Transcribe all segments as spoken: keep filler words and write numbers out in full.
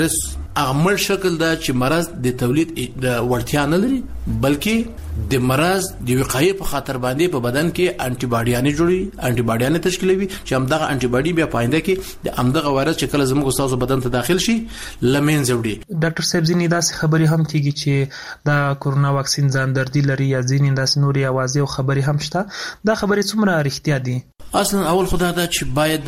عمل شکل دا چې مرض د تولید د ورتیا نه لري بلکې د مرض د وقایې په خاطر باندې په بدن کې انټي باډیانې جوړي انټي باډیانې تشکیلوي چې همدغه انټي باډي بیا پاینده کې د همدغه وایرس چې کله زموږ تاسو بدن ته داخل شي لمن زوړي. ډاکټر صاحب ځینې داسې خبرې هم کیږي چې دا کورونا واکسین ځان دردي لري یا ځینې داسې نورې اوازې او خبرې هم شته. دا خبرې څومره رښتیا دي؟ اصلا اول خدای دا چې باید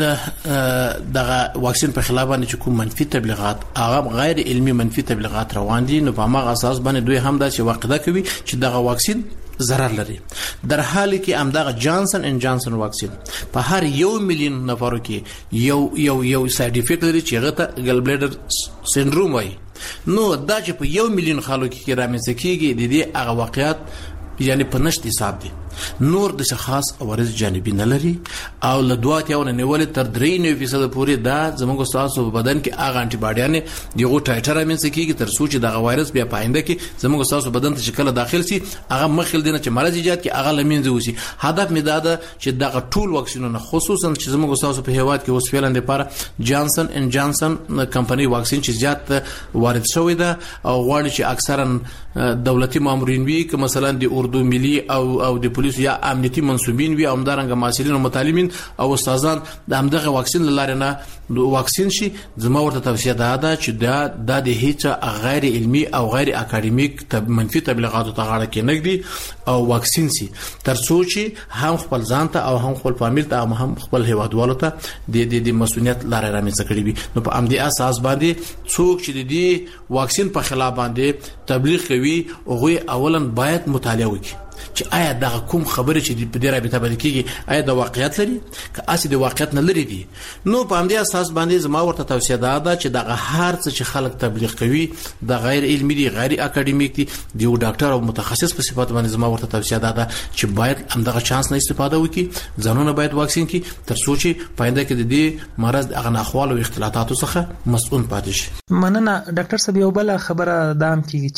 دغه واکسین په خلاف باندې چې کوم منفي تبلیغات هغه غیر علمي منفي تبلیغات روان دي نو په هغه اساس باندې دوی هم دا چې واقعده کوي چې دغه واکسین ضرر لري. در حالی کې همدغه جانسن ان جانسن واکسین په هر یو میلیون نفرو کې یو یو یو ساید افیکټ لري چې هغه ته ګل بلیډر سندروم وایي. نو دا چې په یو میلیون خلکو کې رامنځته کیږي د دې هغه واقعیت یعنی په نشت حساب دي نور د خاص عوارض جانبي نه لري او له دوه تیاونه نیول تر درې نه فیصد پورې دا زموږ تاسو په بدن کې هغه انټي باډیانې دیغه ټایټر امنس کیږي تر څو چې دغه وایرس بیا پاینده کې زموږ تاسو بدن ته شکل داخل شي هغه مخکې دینه چې مرض ایجاد کې هغه لمنځه وسی. هدف می دا ده چې دغه ټول واکسینونه خصوصا چې زموږ تاسو په هیواد کې اوس فعلا لپاره جانسن ان جانسن کمپنی واکسین چې زیات وارد شوی ده او غواړي چې اکثرا دولتي مامورین وي که مثلا د اردو ملي او او د پولیس یا امنیتي منسوبین وي او همدارنګه مسؤلین او متعلمین او استادان د همدغه واکسین لاره نه واکسین شي. زما ورته توصیه ده دا چې دا د هیڅ غیر علمي او غیر اکاډمیک منفي تبلیغاتو ته غاړه کې نګدي او واکسین شي تر څو چې هم خپل ځان ته او هم خپل فامیل ته او هم خپل هیوادوالو ته د د مسؤلیت لاره رامنځته کړي وي. نو په امدي اساس باندې څوک چې د دې واکسین په خلاف باندې تبلیغ کوي هغه اولا باید مطالعه وکړي چې آیا دا کوم خبره چې په دې رابطه باندې کیږي آیا د واقعیت لري که اسی د واقعیت نه لري دي. نو په همدې اساس باندې زما ورته توصیه ده چې دغه هر څه چې خلک تبلیغ کوي د غیر علمي دي غیر اکاډمیک دي د یو ډاکټر او متخصص په صفات باندې زما ورته توصیه ده چې باید همدغه چانس نه استفاده وکړي ځانونه باید واکسین کړي تر څو چې پاینده کې د دې مرض د اغناخوال او اختلاطاتو څخه مسؤل پاتې شي. مننه ډاکټر صاحب. یو بل خبره دا هم کیږي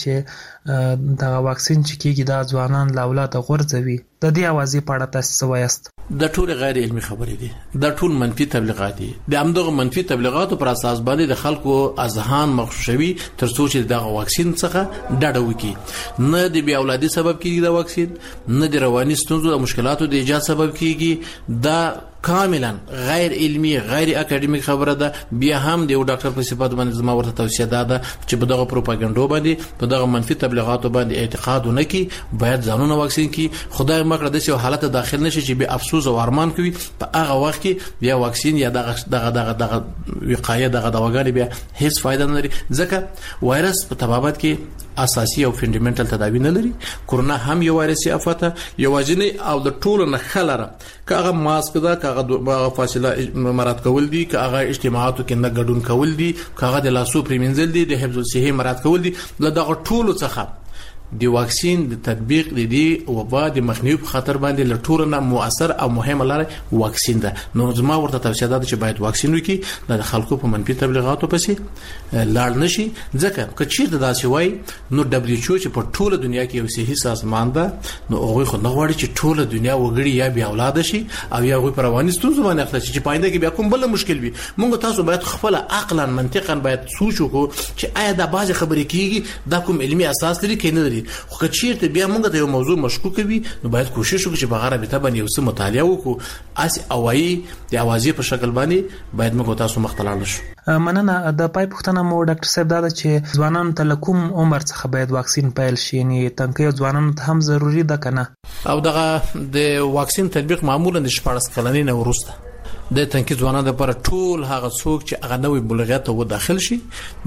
چې دا واکسین چې کیږي دا ځوانان لا اولاد غورځوي. د دې اوازې په اړه تاسو څه وایاست؟ د ټول غیر علمي خبرې دي د ټول منفي تبلیغات دي د همدغه منفي تبلیغاتو پر اساس باندې د خلکو اذهان مغشوشوي تر څو چې دغه واکسین څخه ډډه وکړي. نه د بیا اولادي سبب کیږي د واکسین نه د رواني ستونزو او مشکلاتو د ایجاد سبب کیږي. دا کاملا غیر علمي غیر اکاډمیک خبره ده. بیا هم د یو ډاکټر په صفات باندې زما ورته توصیه ده چې په دغه پروپاګاندا باندې په دغه منفي تبلیغاتو باندې اعتقاد ونه کړي باید ځانونه واکسین کړي. خدای مکړه د څه حالت داخل نشي چې به افسوس او ارمان کوي په هغه وخت کې بیا واکسین یا دغه دغه دغه دغه وقایه دغه دواګانې بیا هیڅ فائدہ نه لري ځکه وایرس په طبابت کې اساسي او فندامنټل تداوی نه لري. کورونا هم یو وایرسي افته یوازینی او د ټولو نه خلره کاغه ماسک دا کاغه فاصله مراد کول دي کاغه اجتماعاتو کې نه ګډون کول دي کاغه د لاسو پریمنځل دي د حفظ الصحه مراد کول دي له دغه ټولو څخه دی واکسین د تطبیق د دې وبا د مخنیوي په خاطر باندې لټور نه موثر او مهمه لاره واکسین ده. نو زما ورته توصیه ده چې باید واکسین وکړي د خلکو په منفي تبلیغاتو پسې لاړ نشي ځکه که چیرته داسې وای نو دبليو ایچ او چې په ټوله دنیا کې یو صحي سازمان ده نو هغه خو نه غواړي چې ټوله دنیا وګړي یا بیا اولاد شي او یا هغه پر رواني ستونزې باندې اخلي چې پاینده کې بیا کوم بل مشکل وي. موږ تاسو باید خپل عقلا منطقا باید سوچ وکړو چې آیا دا بعض خبرې کیږي دا کوم علمي اساس لري کې نه لري. خو که چیرته بیا موږ ته یو موضوع مشکوک وي نو باید کوشش وکړو چې په غره به تبن یو څه مطالعه وکړو اس اوایي د اوازې په شکل باندې باید موږ تاسو مختلال شو. مننه. د پای پختنه مو ډاکټر صاحب دا چې ځوانانو ته لکوم عمر څخه باید واکسین پیل شي یعنی تنکي ځوانانو ته هم ضروری ده کنه او دغه د واکسین تطبیق معمولا د شپږ کلنۍ نه وروسته د تنکي ځوانانو لپاره ټول هغه څوک چې هغه نوې بلوغیت ته داخل شي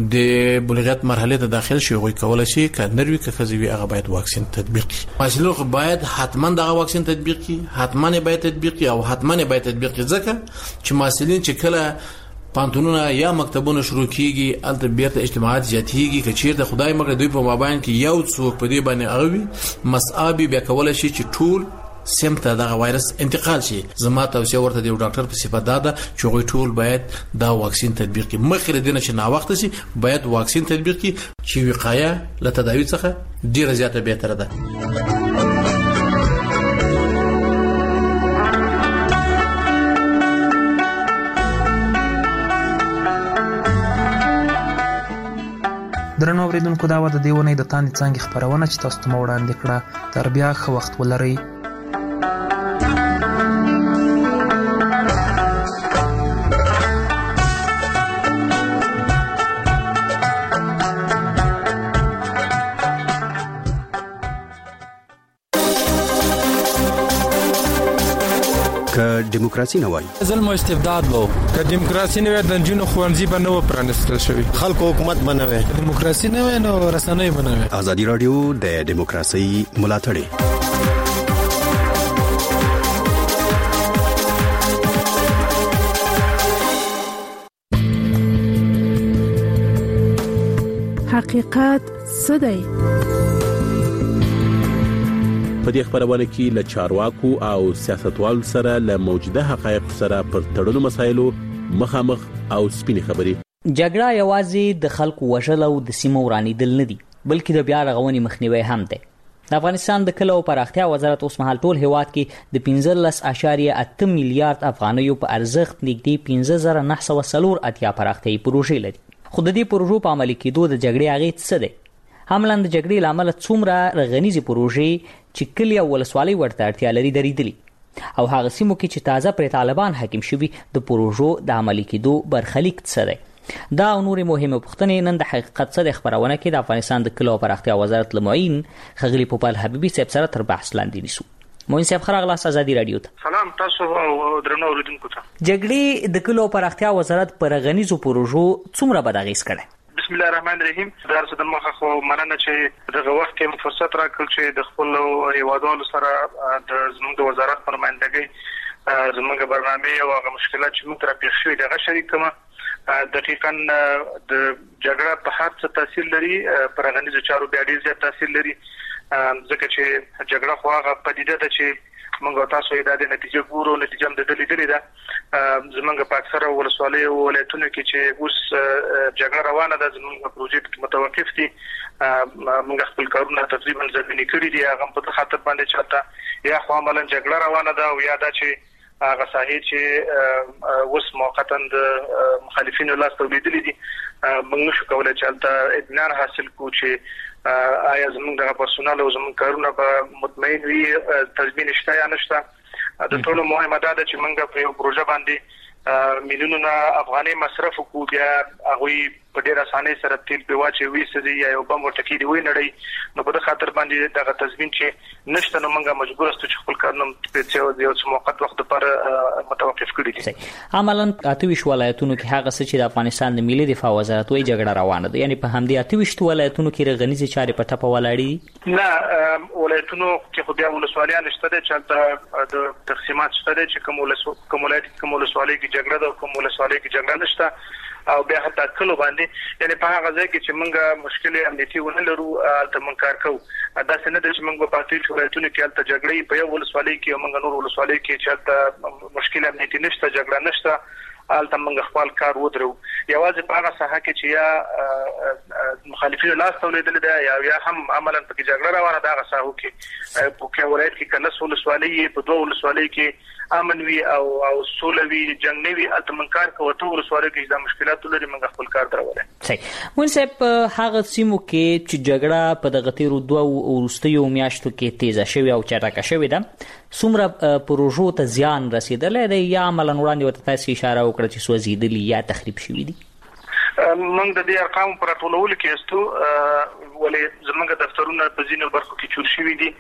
د بلوغیت مرحله ته داخل شي هغه کولای شي ک نروي ک خزوي هغه باید واکسین تطبیق کړي. مسلو باید حتما دغه واکسین تطبیق کړي حتما باید تطبیق کړي او حتما باید تطبیق کړي ځکه چې مسلین چې کله پانتونونه یا مکتبونه شروع کیږي الته بیرته اجتماعات زیاتېږي که چیرته خدای مګر دوی په مابین کې یو څوک په دې باندې اغوي مصابي بیا کولای شي چې ټول سمته دغه وایرس انتقال شي. زما توصیه ورته دی ډاکټر په صفات ده چې غوي ټول باید دا واکسین تطبیق کړي مخکې دینه چې نا وخت شي باید واکسین تطبیق کړي چې وقایه له تداوی څخه ډیره زیاته بهتره ده. درنو اوریدونکو دا و د دې ونې د تاندې څانګې خپرونه چې تاسو ته مو وړاندې کړه. تر بیا ښه وخت ولرئ. که دیموکراسي نه وای ظلم او استبداد وو، که دیموکراسي نه وای د جنونو خوانځي به نه و پرانستل شوی، خلکو حکومت بنوي، دیموکراسي نه وای نو رسنۍ بنوي. ازادي رادیو د دیموکراسي ملاتړ حقیقت څه دی؟ په دې خبرونه کې له چارواکو او سیاستوالو سره له موجوده حقایق سره پر تړلو مسایلو مخامخ او سپینې خبرې. جګړه یوازې د خلکو وژل او د سیمو ورانیدل نه دي، بلکې د بیا رغونې مخنیوي هم دی. د افغانستان د کلو پراختیا وزارت اوس مهال ټول هیواد کې د پنځلس اعشاریه اته میلیارډ افغانیو په ارزښت نږدې پنځه زره نه سوه څلور اتیا پراختیایي پروژې لري. خو د دې پروژو په عملي کېدو د جګړې اغېز څه دی؟ عملاً د جګړې له امله څومره رغنیزې پروژې چې کلي او ولسوالۍ ورته اړتیا لري درېدلي، او هغه سیمو کې چې تازه پرې طالبان حاکم شوي د پروژو د عملي کېدو برخلیک څه دی؟ دا او نورې مهمې پوښتنې نن د حقیقت څه دی خپرونه کې د افغانستان د کلو او پراختیا وزارت له معین ښاغلي پوپل حبیبي صاحب سره تر بحث لاندې نیسو. معین صاحب ښه راغلاست ازادي رادیو ته. سلام تاسو او درنو اوریدونکو ته. جګړې د کلو او پراختیا وزارت پر رغنیزو پروژو څومره بد اغېز کړی؟ بسم الله الرحمن الرحیم. دا څه د مخه خو مننه چې دغه وخت کې فرصت راکړل چې د خپل هیوادوالو سره د زموږ د وزارت پر نمائندګۍ زموږ برنامه او هغه مشکلات چې موږ تر پیښ شوي دغه شریک کما دقیقاً د جګړه په هر څه تاثیر لري، پر غنیزو چارو بیا ډیر زیات تاثیر لري، ځکه چې جګړه خو هغه پدیده ده چې موږ تاسو یې د نتیجې ګورو، نتیجه هم د دلی دلی ده. زمونږ په اکثره ولسوالۍ او ولایتونو کې چې اوس جګړه روانه ده، زمونږ پروژې متوقف دي، موږ خپل کارونه تقریبا ځنډ کړي دي، هغه په خاطر باندې چاته یا خو عملاً جګړه روانه ده او یا دا چې هغه ساحې چې اوس موقتا د مخالفینو لاس ته لیدلې دي، موږ نشو کولای چې هلته اطمینان حاصل کړو چې آیا زموږ د پرسونل او زموږ کارونه به مطمئن وي، تضمین شته یا نشته. د ټولو مهمه ده چې موږ په یو پروژه باندې میلیونونه افغاني مصرف وکړو، بیا هغه په ډیر اسانۍ سره تیل په واچي وېسدي یا یو بم ورټکی دی وې نړۍ، نو په دغه خاطر باندې دغه تضمین چې نشته، نو موږ مجبور استو چې خپل کارونه په څو یو څه موقت وخت لپاره متوقف کړی دي. عملاً اته ویشت ولایتونو کې هغه څه چې د افغانستان د ملي دفاع وزارت وایي جګړه روانه ده، یعنی په همدې اته ویشت ولایتونو کې رغنیزې چارې په ټپه ولاړې؟ نه، ولایتونو کې خو بیا ولسوالیان شته دي چې د تقسیمات شته دي چې کوم ولسوالۍ کوم ولسوالۍ کې جګړه ده او کوم ولسوالۍ کې جګړه نشته، او بیا حتی کلو باندې یعنی په هغه ځای کې چې موږ مشکل امنیتي ونه لرو البته موږ کار کوو. دا څنګه د چې موږ په پاتې ولایتونو کې البته جګړې په یو ولسوالۍ کې او موږ نور ولسوالۍ کې چې البته مشکل امنیتي نشته، جګړه نشته، البته موږ خپل کار ودرو. یوازې په هغه ساحه کې چې یا مخالفینو لاس ته لیدل دی یا یا هم عملاً په جګړه روانه ده، هغه ساحو کې په کې ولایت کې کله ولسوالۍ په دوه ولسوالۍ کې امن وی او او سولوي جنگ نه وی البته موږ کار کوو، ټول ولسوالۍ کې د مشکلات لري، موږ خپل کار درولای. صحیح. مون صاحب هغه سیمو کې چې جګړه په دغه تیرو دوه وروستیو میاشتو کې تیزه شوې او چټکه شوې ده، څومره پروژو ته زیان رسیدلی دی یا عملاً وړاندې ورته تاسو اشاره وکړه چې سوځېدلي یا تخریب شوي دي؟ موږ د دې ارقام پر ټولولو کې استو ولې زمونږ دفترونه په ځینو برخو کې چور شوي دي،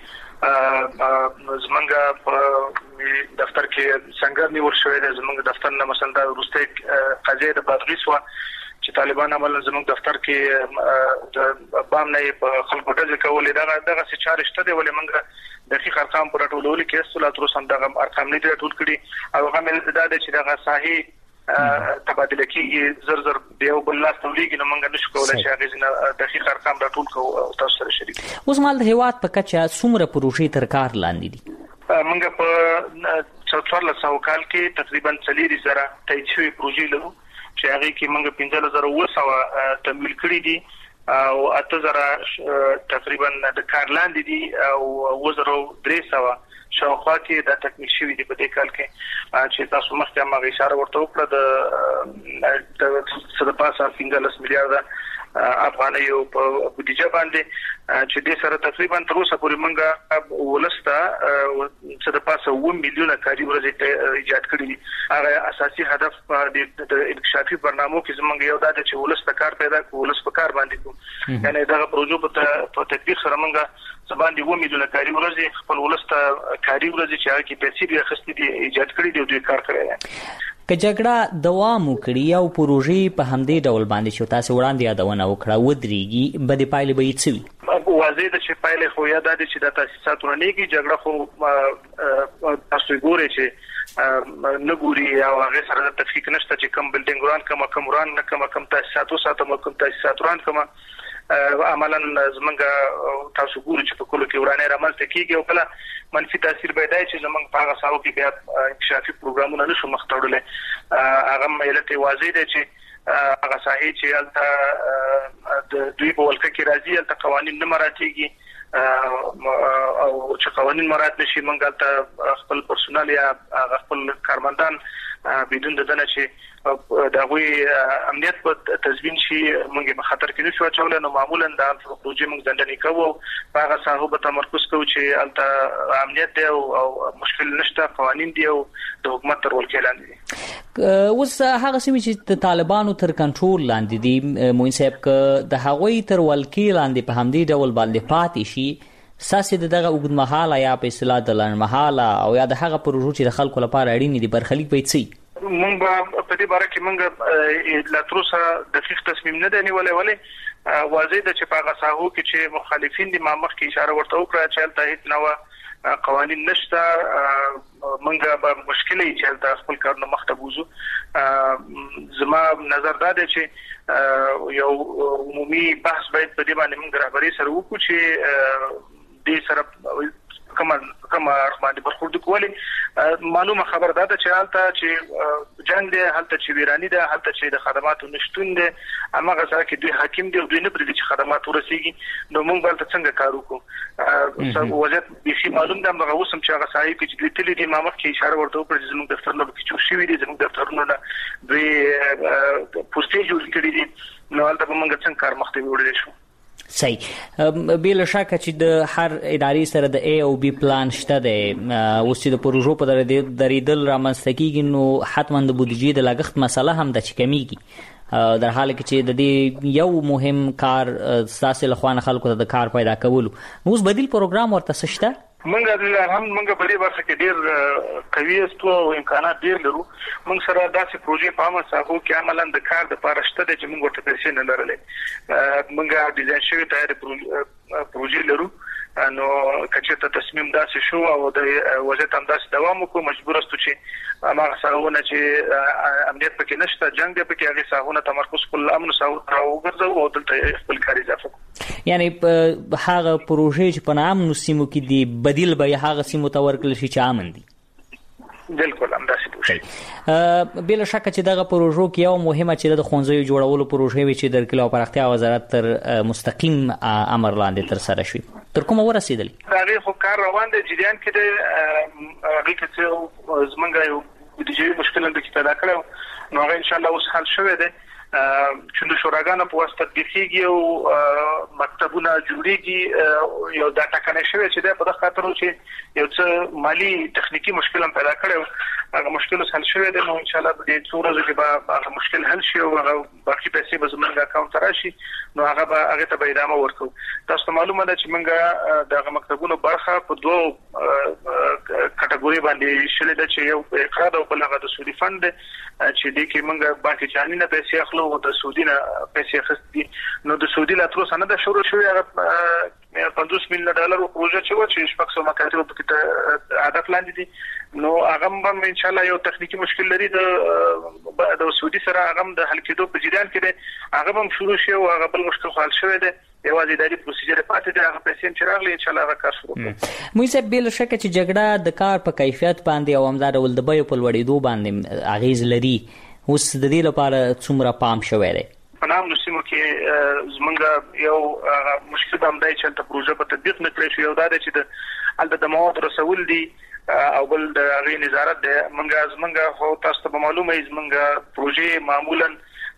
زمونږ په دفتر کې څنګه نیول شوی دی، زمونږ دفتر نه مثلا د وروستۍ قضیه د بادغیس وه چې طالبان عملاً زمونږ دفتر کې د بام نه په خلکو ډزې کولې، دغه دغه څه چارې شته دي، ولې موږ دقیق ارقام پر ټولولو کې استو لا تر اوسه دغه ارقام نه دي ټول کړي، او هغه مې دا دی چې دغه ساحې تبادله کیږي زر زر دیو بل لاس تولیږي، نو موږ نشو کولای چې هغه زنه دقیق ارقام راټول کوو او تاسو سره شریک کړو. اوس مال د هیواد په کچه څومره پروژې تر کار لاندې دي؟ موږ په څوارلس سوه کال کې تقریبا څلور زره تایید شوي پروژې لرو چې هغه کې موږ پنځه زره اوه سوه تمویل کړي دي او اته زره تقریبا د کار لاندې دي او اوه زره درې سوه شاوخوا کې د تکمیل شوي دي په دې کال کې چې تاسو مخکې هم هغه اشاره ورته وکړه د څه د پاسه پنځلس میلیارډه افغاني په بودیجه باندې چې د سره تقریبا تر اوسه پورې موږ ولسته څه د پاسه و میلیونه کاري ورځې ایجاد کړي دي. هغه اساسي هدف د انکشافي برنامو کې زموږ یو دا چې ولسته کار پیدا کړو، ولس په کار باندې کوو. یعنی دا پروژه په تطبیق سره موږ سباندې و میلیونه کاري ورځې خپل ولسته کاري ورځې چې هغه کې پیسې به اخستې دي ایجاد کړي دي او دوی کار کوي. که جګړه دوام وکړي او پروژې په همدې ډول باندې شو تاسو وړاندې یادونه وکړه ودرېږي به د پایلې به څه وي؟ واضح ده چې پایلې خو یاد دي چې د تاسیساتو نه کېږي. جګړه خو تاسو ګورئ چې نه ګوري او هغه سره د تفکیک نشته چې کوم بلډینګ وران کوم کوم وران نه کوم کوم تاسیساتو ساتم کوم تاسیسات وران کوم عملاً زمونږ تاسو ګورئ چې په کلو کې ورانه رامنځته کیږي او کله منفي تاثیر پیدا شي زمونږ په هغه ساو کې بیا انکشافي پروګرامونه نشو مخ ته وړل. هغه مېلته واضح ده چې هغه صحیح چې البته د دوی په ولکه کې راځي البته قوانين نه مراتيږي او چې قوانين مراد نشي موږ البته خپل پرسونل یا خپل کارمندان بدون د دنه چې دا وی امنیت په تضمین شي موږ په خطر کې نشو اچول. نو معمولا دا پروژې موږ ځندنې کوو هغه صاحب په تمرکز کوو چې البته امنیت دی او مشکل نشته، قوانين دی او د حکومت تر ولکې لاندې دي. اوس هغه سیمې چې د طالبانو تر کنټرول لاندې دي موین صاحب ک د هغوی تر ولکې لاندې په همدې ډول باندې پاتې شي ساسي دغه اوږدمهاله یا په اصطلاح د لنډمهاله او یا د هغه پروژو چې د خلکو لپاره اړین دي برخلیک به څه مونږ په دې باره کې مونږ لا تر اوسه دقیق تصمیم نه دی نیولې، ولې واضح ده چې په هغه ساحو کې چې مخالفین دي ما مخکې اشاره ورته وکړه چې هلته هیڅ نوع قوانین نشته، مونږ به مشکل یې چې هلته خپل کارونه مخ ته بوزو. زما نظر دا دی چې یو عمومي بحث باید په دې باندې مونږ رهبري سره وکړو چې دې سره کومه کومه باندې برخورد کولی. معلومه خبر ده چې حالت چې جنگ دی، حالت چې ویرانی ده، حالت چې د خدماتو نشټون دی، هغه ځکه چې دوی حاکم دي او دوی نه پرې چې خدمات ورسیږي. نو موږ بل څنګه کار وکړو؟ وضعیت به معلوم ده، هغه اوسم چې هغه صاحب چې د تلې د امامت کې اشاره ورته وکړه چې زموږ دفترونه کې چې شوی دي، زموږ دفترونه دوی پوسټې جوړ کړي دي. نو هلته به موږ څنګه کار مخته وړل شو؟ صحیح. بل شک چې د هر ادارې سره د ای او بی پلان شته دی، اوس چې د پروژو په درېدل رامنځته کیږي نو حتما د بودیجې د لګښت مسله هم د چکمیږي، در حال کې چې د دې یو مهم کار ساسي لخوانه خلکو ته د کار پیدا کولو. اوس بدیل پروګرام ورته شته؟ منګه هم منګه په دې برخه کې ډیر قوي استو او امکانات ډیر لرو. موږ سره داسې پروژې په عامه ساحو کې عملاً د کار د پاره شته چې موږ ورته پیسې نه لرلې. موږ ډیزاین شوی تیار پروژې لرو. نو کچته تصمیم داسې شو او د وضعیت هم داسې دوام وکړو، مجبور استو چې هغه ساحونه چې امنیت پکې نشته، جنگ دی پکې، هغه ساحونه تمرکز کول امن ساحو راوګرځو او دلته خپل کار اضافه کوو. یعنی هغه پروژې چې په نام نو سیمو کې دی بدیل به هغه سیمو ته ورکړل شي چې امن دي. بالکل هم داسې پوښي. بل شک چې دغه پروژو کې یو مهمه چې د خونځو جوړولو پروژې وي چې د کلي او پراختیا وزارت تر مستقیم امر لاندې تر سره شوی، تر کومه ورسېدل؟ دا خو کار روان دی، جریان کې دی. هغه کې چې زمونږ یو بودیجې مشکل د پیدا کړو، نو هغه ان شاء الله اوس حل شوی دی. چې د شوراګانو په واسطه تطبیقيږي او مکتبونه جوړيږي، یو دا ټاکنه شوی چې د په دغه خاطر چې یو څه مالی تخنیکی مشکل هم پیدا کړو، هغه مشکل حل شوی دی. نو ان شاء الله د دې څو ورځې کې به هغه مشکل حل شي او هغه باقي پیسې به زموږ اکاونټ ته راشي. نو هغه به هغه ته به ادامه ورکړو. تاسو ته معلومه ده چې موږ دغه مکتبونو برخه په دوه کټګوري باندې شلې ده، چې یو اقراض او بل هغه د سودي فند چې دې کې موږ باقي چاني نه پیسې اخلو او د سعودي نه پیسې اخستي. نو د سعودي لا تر اوسه نه ده شروع شوې، هغه پنځوس میلیونه ډالر پروژه چې و چې شپږ سوه مکاتب په کې هدف لاندې دي. نو هغه هم ان شاء الله یو تخنیکی مشکل لري د د سعودي سره، هغه هم د حل کېدو په جریان کې دی، هغه هم شروع شي او هغه بل مشکل حل شوی دی. یوازې اداري پروسیجر پاتې دی، هغه پیسې چې راغلي ان شاء الله هغه کار شروع کوي. موږ صاحب بل شک چې جګړه د کار په کیفیت باندې او همدار ول د بیو په لوړېدو باندې اغیز لري. اوس د دې لپاره څومره پام شوی دی؟ په نام نسمو کې زمونږ یو مشکل هم دی چې د پروژه په تطبیق نه کړی شو. یو دا دی چې د الته د مواد رسول دي او بل د غي نظارت دی. منګه زمونږ خو تاسو ته معلومه ای زمونږ پروژې معمولا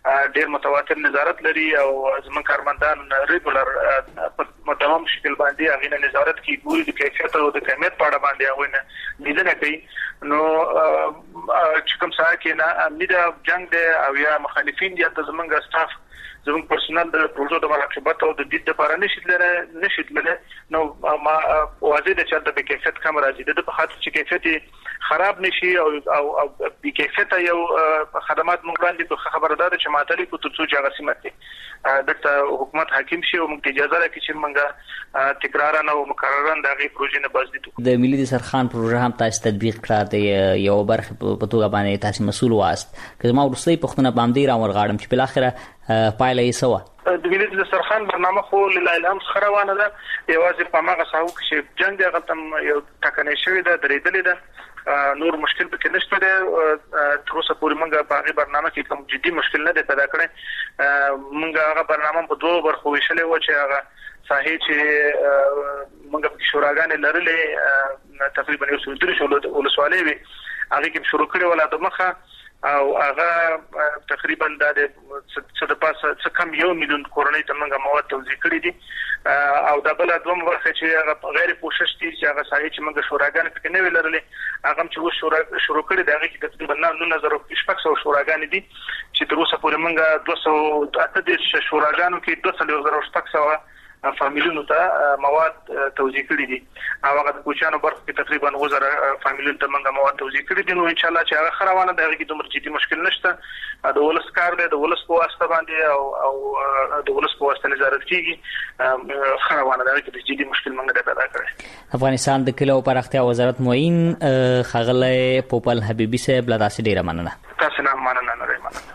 ډېر متواتر نظارت لري او زموږ کارمندان ریګولر په مداوم شکل باندې هغه نظارت کوي، ګوري د کیفیت او د کمیت په اړه باندې هغه لیدنه کوي. نو چې کوم څه کې نه امید جنگ دی او یا مخالفین دي ته زموږ سټاف زموږ پرسونل د پروژو د مراقبت او د دې لپاره نشیدل نشیدل نو ما واضح ده چې د کیفیت کم راځي د په خاطر چې کیفیت خراب نشي او او او د کیفیت یو خدمات موږ باندې خبردار چې ماتلي کو تر څو چې هغه سیمه د حکومت حاکم شي او موږ اجازه راکړي چې موږ تکرارا نه او مکررا د هغه پروژې نه بازدید د ملي دسترخوان پروژه هم تاسو تطبیق کړه د یو برخه په توګه باندې تاسو مسؤل واست که ما ورسې پښتنه باندې را ورغاړم چې بل اخره پایله یې سوا د ملي دسترخوان برنامه خو له الهام خروانه ده یوازې په ماغه ساو کې جنگ دغه تم یو ټکنې شوې ده درېدلې ده نور مشکل پکې نشته ده تر اوسه پورې موږ په هغه برنامه کې کوم جدي مشکل نه ده پیدا کړی. موږ هغه برنامه په دوه برخو ویشلې و چې هغه صحیح چې موږ په شوراګانې لرلې تقریبا یو څو درې شو ولسوالۍ وي هغه کې شروع کړي ولا د مخه او هغه تقریبا د څه د پاسه څه کم یو میلیون کورنۍ ته موږ مواد توزیع کړي دي او د بل دوم ورخه چې هغه غیر کوشش دي چې هغه صحیح چې موږ شوراګانې پکې نه ولرلې هغه چې و شورا شروع کړي دغه کې تقریبا نهه زره شپږ سوه شوراګانې دي چې تر اوسه پورې موږ دوه سوه اته دېرش شوراګانو کې دوه سوه زره شپږ سوه فامیلونو ته مواد توزیع کړي دي او هغه د کوچانو برخه کې تقریبا وزره فامیلونو ته موږ مواد توزیع کړي دي. نو ان شاء الله چې هغه خروانه دغه کې دومره جدي مشکل نشته د ولس کار دی د ولس په واسطه باندې او او د ولس په واسطه نظارت کیږي خروانه دغه کې جدي مشکل موږ نه پیدا کړی. افغانستان د کلو پراختیا وزارت معین خغله پوپل حبیبی صاحب له تاسو ډیره مننه. تاسو نه مننه نه مننه.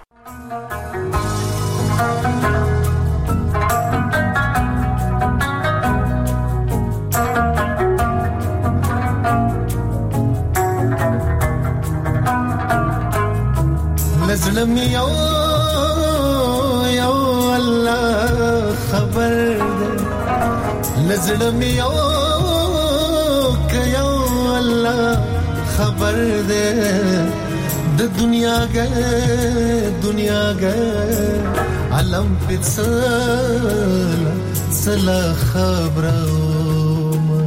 لزلم یو یو الله خبر ده لزلم یو ک یو الله خبر ده د دنیا ګه دنیا ګه علم پڅل سلا خبرو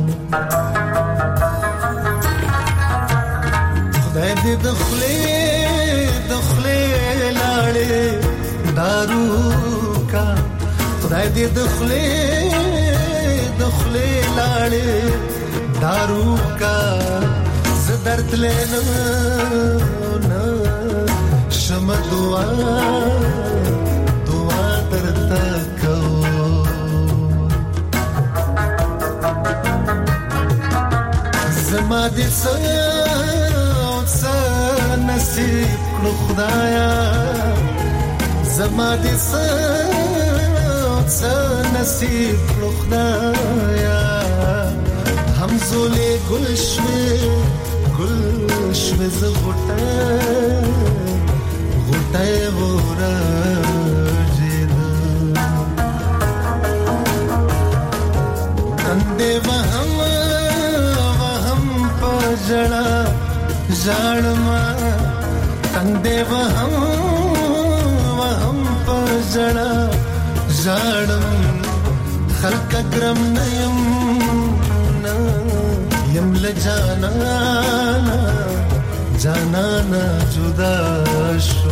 خدای دې دخلې دخلې لاړې دارو کا خدای دې دخلې دخلې لاړې دارو کا ز درد لینو نه شم دعا دعا درته کوم زما دې نصیب کړو خدایا زما دې څه نصیب کړو خدایا همزولې ګل شوې ګل شوې ز غټه غټه ورځې اندې وهم وهم پجړه ژړما تندې وهم وهم پجړه ژړم خلق ګرم نیم نا یم لجانا جانا نا جدا شو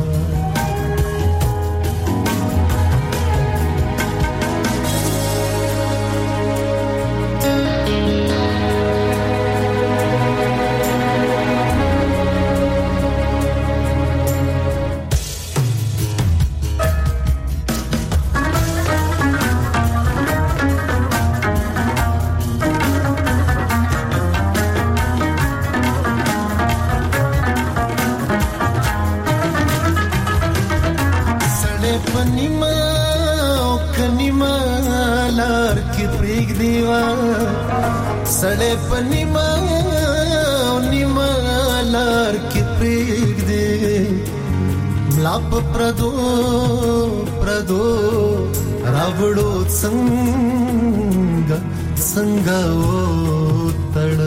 सड़े पनीमा नीमा लार की प्रेग दे लाप प्रदो प्रदो रावड़ो संग संगा ओ तड़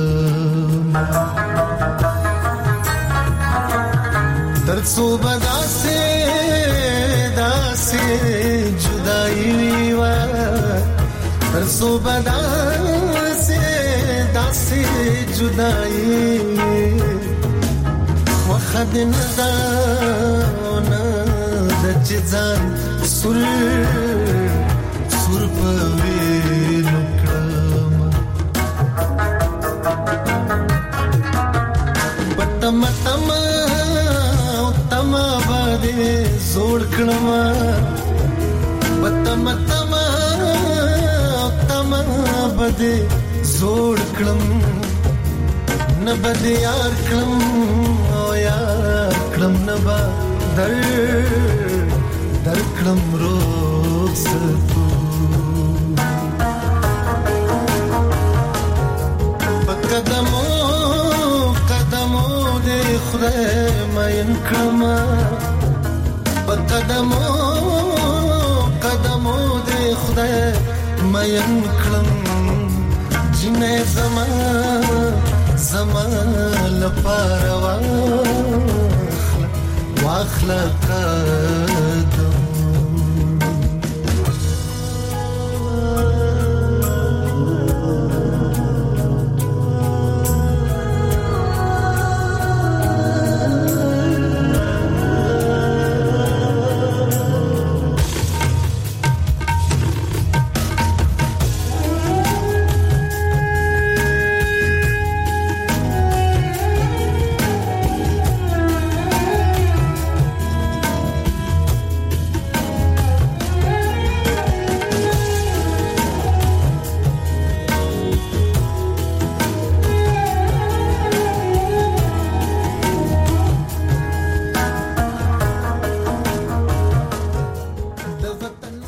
दर्द सो बदा से से जुदाई वा तरसो बदा से दासे जुदाई وخد نزاونا دجزان سر سر پوینو کلم بتم تم تم باندې زوړ کړم بتم تم تم باندې زوړ کړم نبد یار کړم او یار کړم نبا در در کړم رخصتو قدمو قدمو دې خدای مې کړم قدمو قدمو دې خدای مې کړم جنې زما زما لپاره واخلا واخلا